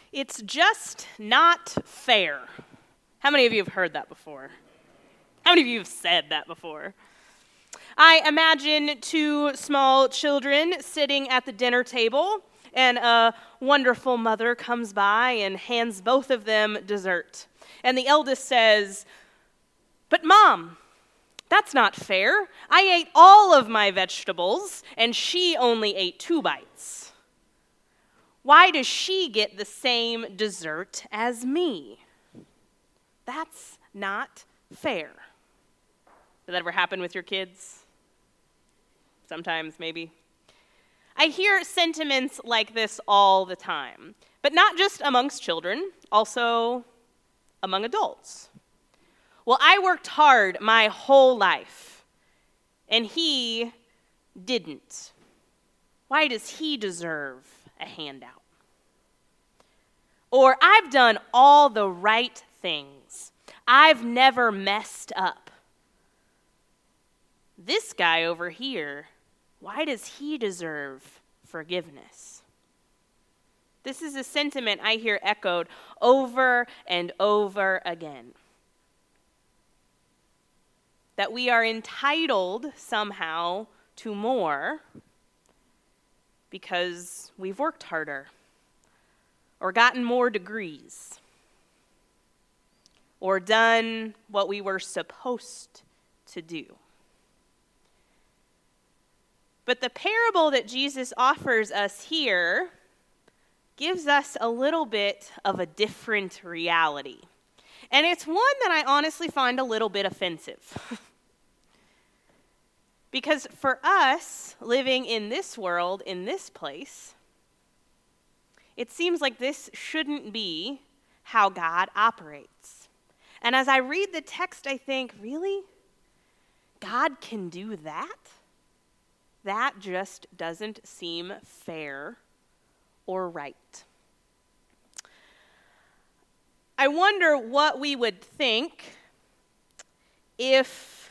It's just not fair. How many of you have heard that before? How many of you have said that before? I imagine two small children sitting at the dinner table, and a wonderful mother comes by and hands both of them dessert. And the eldest says, "But Mom, that's not fair. I ate all of my vegetables, and she only ate 2 bites. Why does she get the same dessert as me? That's not fair." Did that ever happen with your kids? Sometimes, maybe. I hear sentiments like this all the time, but not just amongst children, also among adults. Well, I worked hard my whole life, and he didn't. Why does he deserve a handout? Or, I've done all the right things. I've never messed up. This guy over here, why does he deserve forgiveness? This is a sentiment I hear echoed over and over again. That we are entitled somehow to more because we've worked harder, or gotten more degrees, or done what we were supposed to do. But the parable that Jesus offers us here gives us a little bit of a different reality. And it's one that I honestly find a little bit offensive. Because for us, living in this world, in this place, it seems like this shouldn't be how God operates. And as I read the text, I think, really? God can do that? That just doesn't seem fair or right. I wonder what we would think if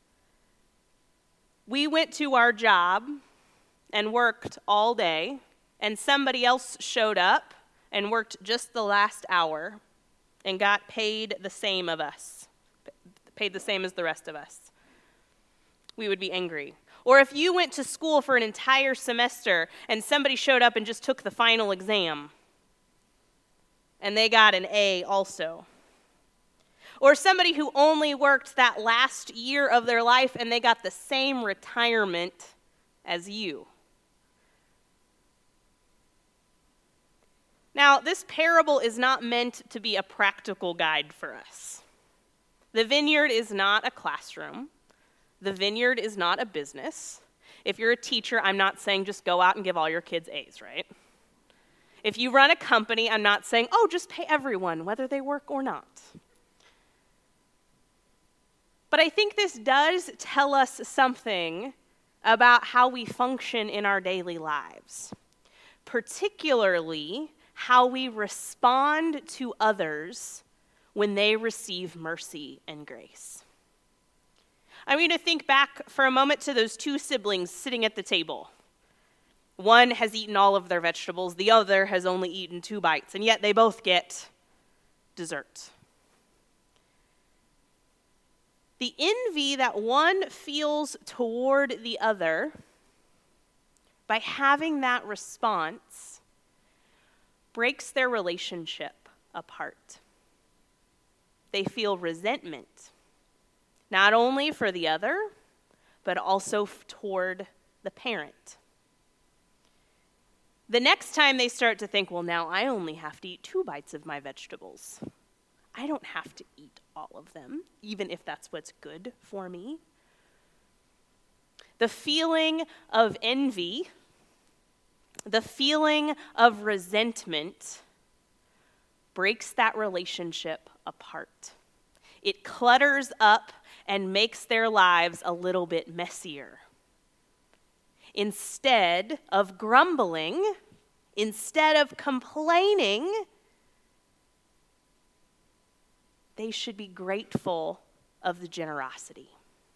we went to our job and worked all day, and somebody else showed up and worked just the last hour and got paid the same as the rest of us. We would be angry. Or if you went to school for an entire semester and somebody showed up and just took the final exam and they got an A also. Or somebody who only worked that last year of their life and they got the same retirement as you. Now, this parable is not meant to be a practical guide for us. The vineyard is not a classroom. The vineyard is not a business. If you're a teacher, I'm not saying just go out and give all your kids A's, right? If you run a company, I'm not saying, oh, just pay everyone, whether they work or not. But I think this does tell us something about how we function in our daily lives, particularly how we respond to others when they receive mercy and grace. I mean, to think back for a moment to those 2 siblings sitting at the table. One has eaten all of their vegetables, the other has only eaten 2 bites, and yet they both get dessert. The envy that one feels toward the other, by having that response, breaks their relationship apart. They feel resentment. Not only for the other, but also toward the parent. The next time they start to think, well, now I only have to eat 2 bites of my vegetables. I don't have to eat all of them, even if that's what's good for me. The feeling of envy, the feeling of resentment breaks that relationship apart. It clutters up and makes their lives a little bit messier. Instead of grumbling, instead of complaining, they should be grateful of the generosity.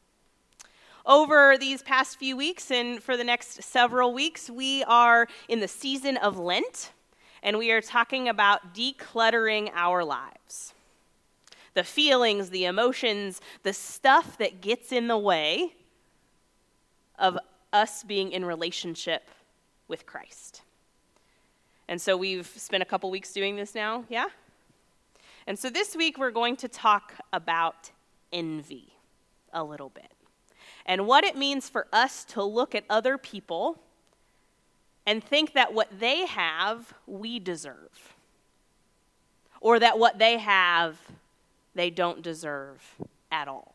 Over these past few weeks and for the next several weeks, we are in the season of Lent. and we are talking about decluttering our lives. The feelings, the emotions, the stuff that gets in the way of us being in relationship with Christ. And so we've spent a couple weeks doing this now, yeah? And so this week we're going to talk about envy a little bit and what it means for us to look at other people and think that what they have, we deserve, or that what they have, they don't deserve at all.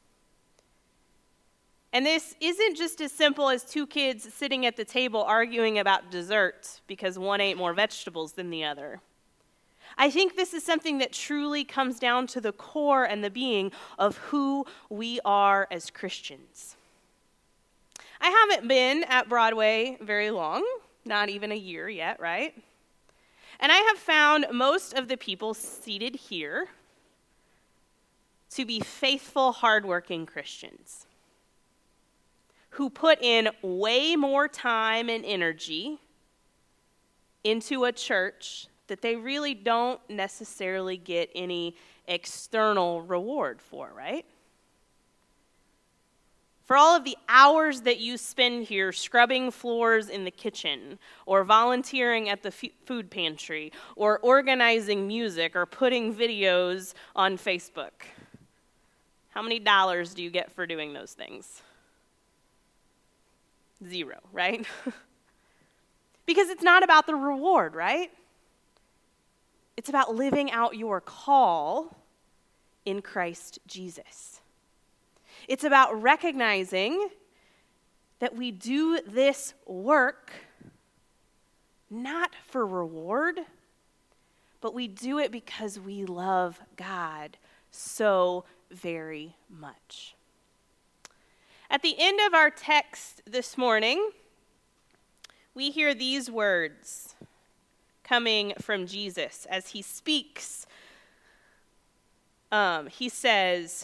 And this isn't just as simple as two kids sitting at the table arguing about dessert because one ate more vegetables than the other. I think this is something that truly comes down to the core and the being of who we are as Christians. I haven't been at Broadway very long, not even a year yet, right? And I have found most of the people seated here to be faithful, hardworking Christians who put in way more time and energy into a church that they really don't necessarily get any external reward for, right? For all of the hours that you spend here scrubbing floors in the kitchen, or volunteering at the food pantry, or organizing music, or putting videos on Facebook, how many dollars do you get for doing those things? 0, right? Because it's not about the reward, right? It's about living out your call in Christ Jesus. It's about recognizing that we do this work not for reward, but we do it because we love God so very much. At the end of our text this morning, we hear these words coming from Jesus as he speaks. He says,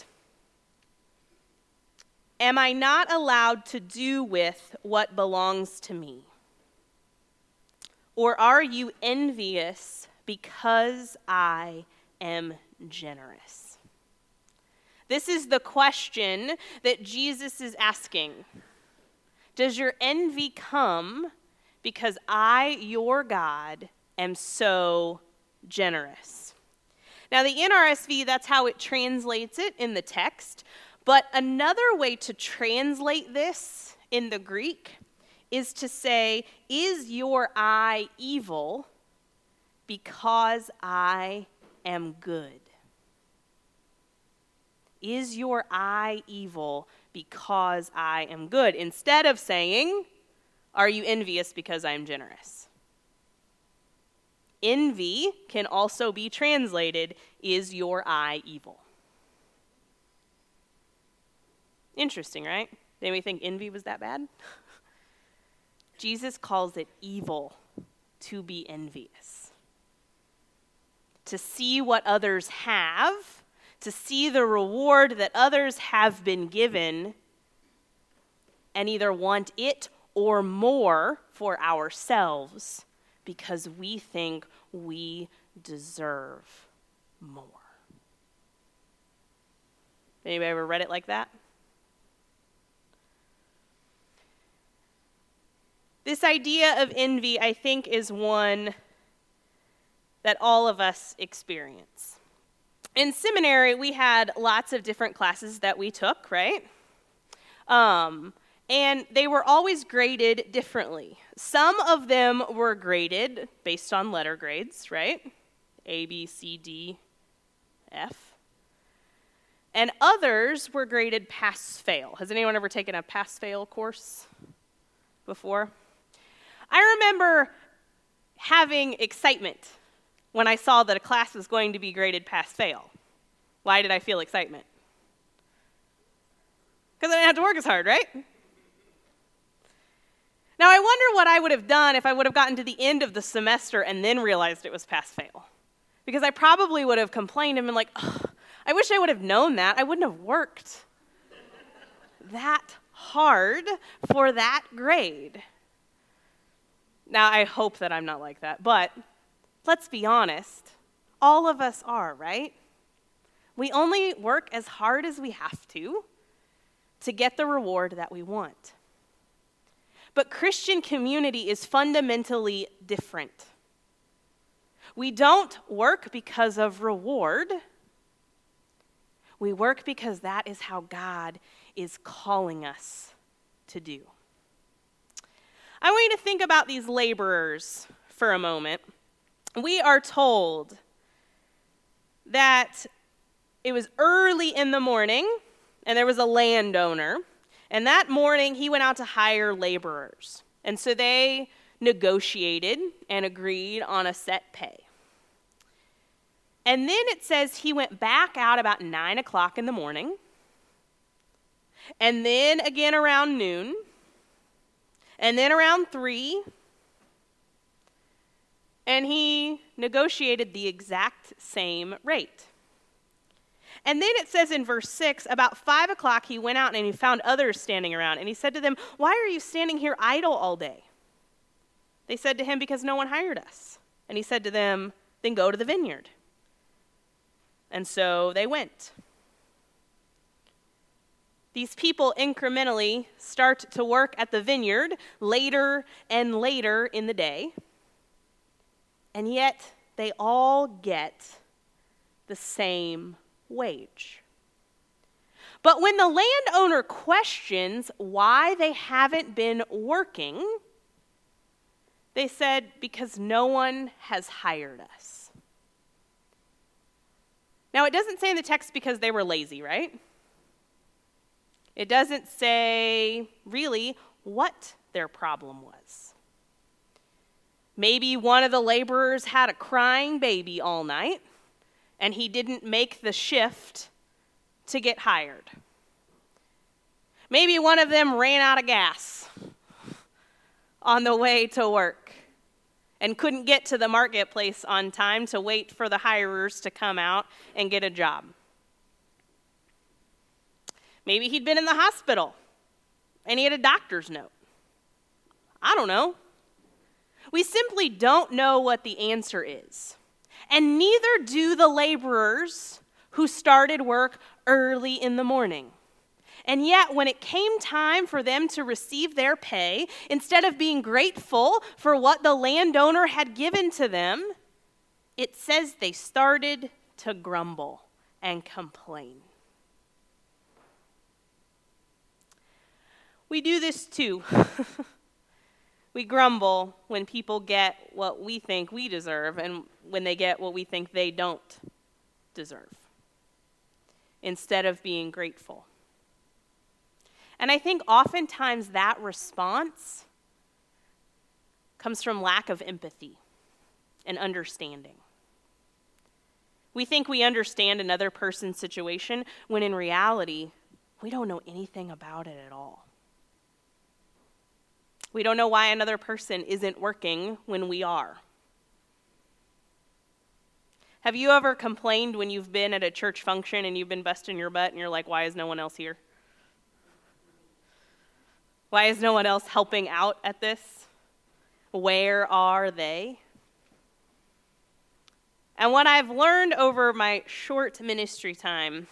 "Am I not allowed to do with what belongs to me? Or are you envious because I am generous?" This is the question that Jesus is asking. Does your envy come because I, your God, am so generous? Now, the NRSV, that's how it translates it in the text. But another way to translate this in the Greek is to say, is your eye evil because I am good? Is your eye evil because I am good? Instead of saying, are you envious because I am generous? Envy can also be translated, is your eye evil? Interesting, right? Did anybody think envy was that bad? Jesus calls it evil to be envious. To see what others have, to see the reward that others have been given, and either want it or more for ourselves because we think we deserve more. Anybody ever read it like that? This idea of envy, I think, is one that all of us experience. In seminary, we had lots of different classes that we took, right? And they were always graded differently. Some of them were graded based on letter grades, right? A, B, C, D, F. And others were graded pass-fail. Has anyone ever taken a pass-fail course before? I remember having excitement when I saw that a class was going to be graded pass-fail. Why did I feel excitement? Because I didn't have to work as hard, right? Now, I wonder what I would have done if I would have gotten to the end of the semester and then realized it was pass-fail. Because I probably would have complained and been like, I wish I would have known that. I wouldn't have worked that hard for that grade. Now, I hope that I'm not like that, but let's be honest, all of us are, right? We only work as hard as we have to get the reward that we want. But Christian community is fundamentally different. We don't work because of reward. We work because that is how God is calling us to do. I want you to think about these laborers for a moment. We are told that it was early in the morning, and there was a landowner, and that morning he went out to hire laborers. And so they negotiated and agreed on a set pay. And then it says he went back out about 9 o'clock in the morning, and then again around noon, and then around 3, and he negotiated the exact same rate. And then it says in verse 6, about 5 o'clock he went out and he found others standing around, and he said to them, "Why are you standing here idle all day?" They said to him, "Because no one hired us." And he said to them, "Then go to the vineyard." And so they went. These people incrementally start to work at the vineyard later and later in the day, and yet they all get the same wage. But when the landowner questions why they haven't been working, they said, "Because no one has hired us." Now, it doesn't say in the text because they were lazy, right? It doesn't say really what their problem was. Maybe one of the laborers had a crying baby all night, and he didn't make the shift to get hired. Maybe one of them ran out of gas on the way to work and couldn't get to the marketplace on time to wait for the hirers to come out and get a job. Maybe he'd been in the hospital and he had a doctor's note. I don't know. We simply don't know what the answer is. And neither do the laborers who started work early in the morning. And yet, when it came time for them to receive their pay, instead of being grateful for what the landowner had given to them, it says they started to grumble and complain. We do this too. We grumble when people get what we think we deserve and when they get what we think they don't deserve, instead of being grateful. And I think oftentimes that response comes from lack of empathy and understanding. We think we understand another person's situation when in reality, we don't know anything about it at all. We don't know why another person isn't working when we are. Have you ever complained when you've been at a church function and you've been busting your butt and you're like, why is no one else here? Why is no one else helping out at this? Where are they? And what I've learned over my short ministry time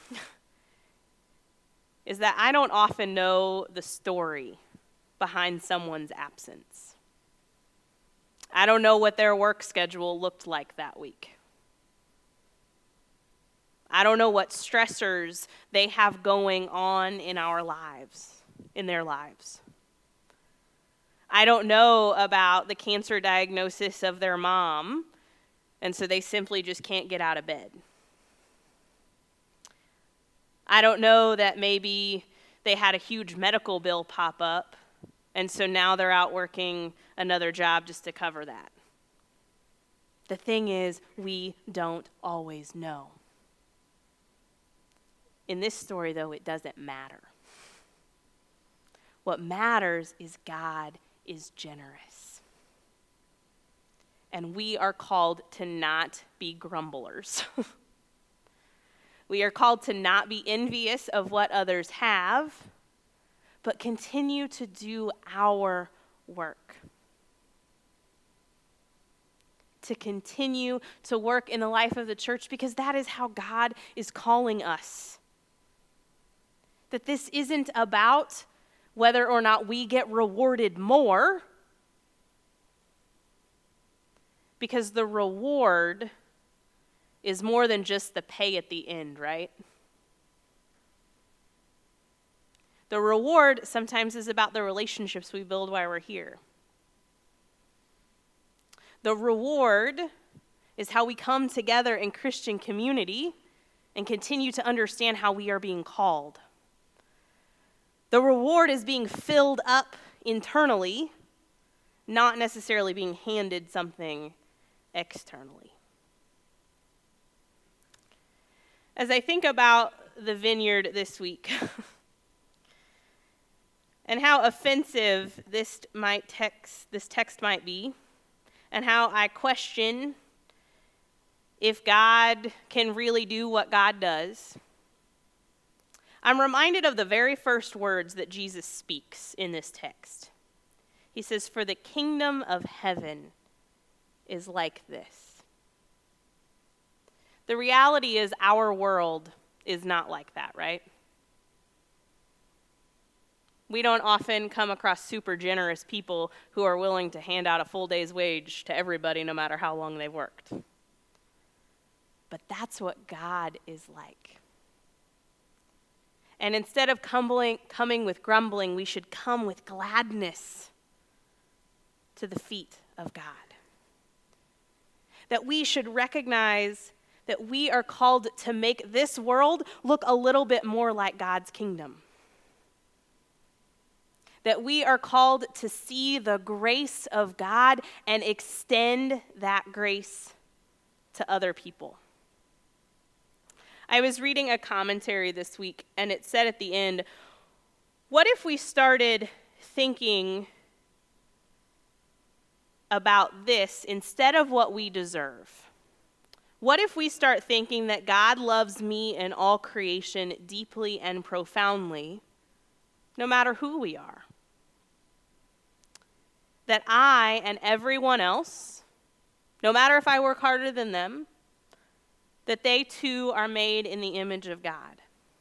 is that I don't often know the story behind someone's absence. I don't know what their work schedule looked like that week. I don't know what stressors they have going on in their lives. I don't know about the cancer diagnosis of their mom, and so they simply just can't get out of bed. I don't know that maybe they had a huge medical bill pop up, and so now they're out working another job just to cover that. The thing is, we don't always know. In this story, though, it doesn't matter. What matters is God is generous. And we are called to not be grumblers. We are called to not be envious of what others have, but continue to do our work. to continue to work in the life of the church because that is how God is calling us. That this isn't about whether or not we get rewarded more, because the reward is more than just the pay at the end, right? The reward sometimes is about the relationships we build while we're here. The reward is how we come together in Christian community and continue to understand how we are being called. The reward is being filled up internally, not necessarily being handed something externally. As I think about the vineyard this week and how offensive this text might be, and how I question if God can really do what God does, I'm reminded of the very first words that Jesus speaks in this text. He says, "For the kingdom of heaven is like this." The reality is our world is not like that, right? We don't often come across super generous people who are willing to hand out a full day's wage to everybody no matter how long they've worked. But that's what God is like. And instead of coming with grumbling, we should come with gladness to the feet of God. That we should recognize that we are called to make this world look a little bit more like God's kingdom. That we are called to see the grace of God and extend that grace to other people. I was reading a commentary this week, and it said at the end, what if we started thinking about this instead of what we deserve? What if we start thinking that God loves me and all creation deeply and profoundly, no matter who we are? That I and everyone else, no matter if I work harder than them, that they too are made in the image of God.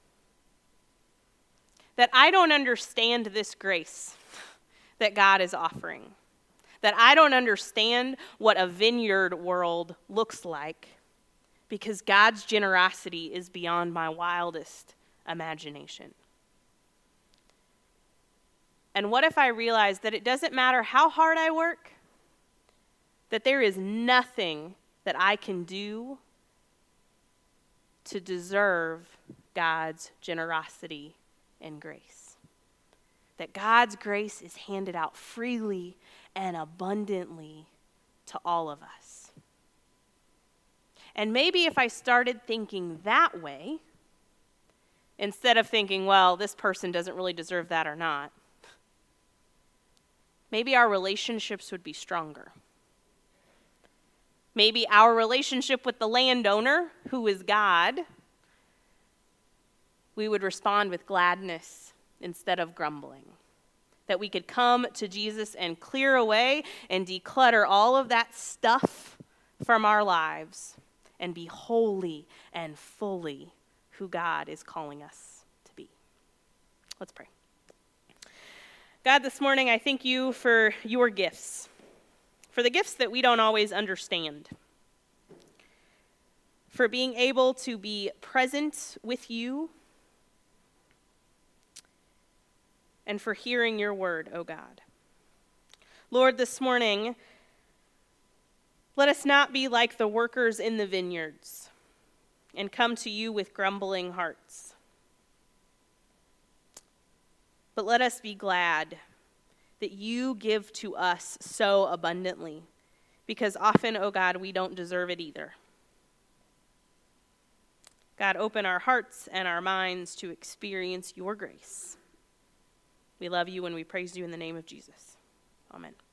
That I don't understand this grace that God is offering. That I don't understand what a vineyard world looks like because God's generosity is beyond my wildest imagination. And what if I realize that it doesn't matter how hard I work, that there is nothing that I can do to deserve God's generosity and grace. That God's grace is handed out freely and abundantly to all of us. And maybe if I started thinking that way, instead of thinking, well, this person doesn't really deserve that or not, maybe our relationships would be stronger. Maybe our relationship with the landowner, who is God, we would respond with gladness instead of grumbling. That we could come to Jesus and clear away and declutter all of that stuff from our lives and be holy and fully who God is calling us to be. Let's pray. God, this morning I thank you for your gifts. For the gifts that we don't always understand, for being able to be present with you, and for hearing your word, O God. Lord, this morning, let us not be like the workers in the vineyards and come to you with grumbling hearts, but let us be glad that you give to us so abundantly, because often, oh God, we don't deserve it either. God, open our hearts and our minds to experience your grace. We love you and we praise you in the name of Jesus. Amen.